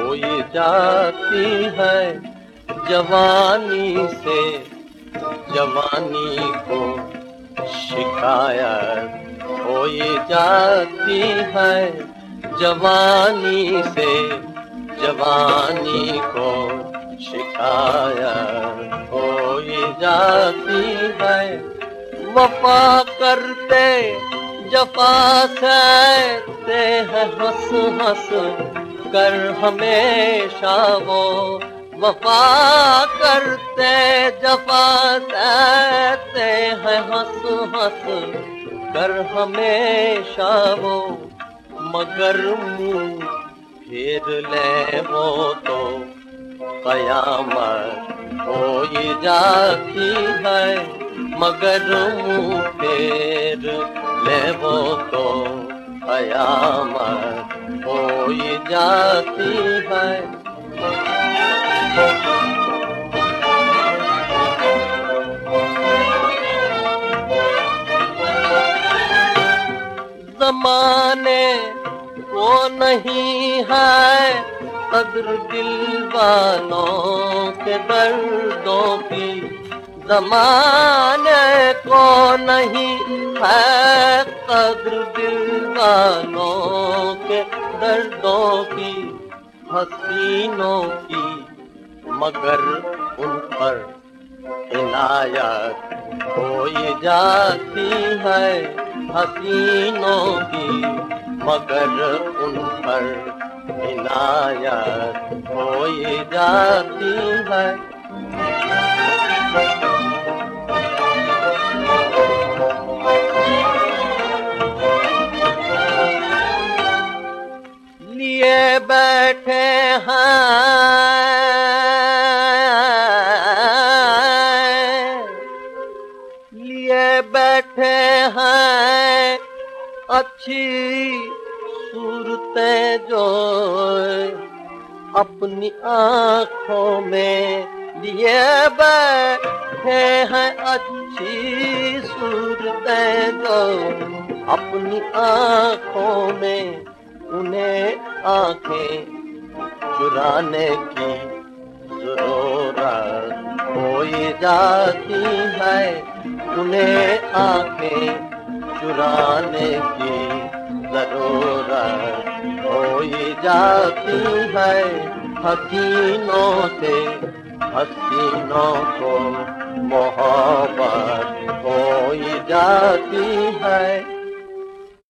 ही जाती है जवानी से, जवानी को शिकायत हो ही जाती है जवानी से, जवानी को शिकायत हो ही जाती है। वफा करते जफा सहते हैं हंस हंस कर हमेशा वो, वफा करते जफा सहते हैं हंस हंस कर हमेशा वो, मगर मुंह फेर ले वो तो कयामत हो ही जाती है, मगर मुंह फेर ले वो तो कयामत हो ही जाती है। ज़माने वो नहीं है कद्र दिल वालों के दर्दों की, ज़माने को नहीं है कद्र दिल वालों के दर्दों की, हसीनों की मगर उन पर इनायत हो ही जाती है, हसीनों की मगर उन पर इनायत हो ही जाती है। लिए बैठे हैं, लिए बैठे हैं अच्छी सूरतें जो अपनी आँखों में, लिए बैठे हैं अच्छी सूरतें जो अपनी आँखों में, उन्हें आँखें चुराने की ज़रूरत हो ही जाती है, उन्हें आँखें चुराने की ज़रूरत हो ही जाती है। हसीनों से हसीनों को मोहब्बत हो ही जाती है।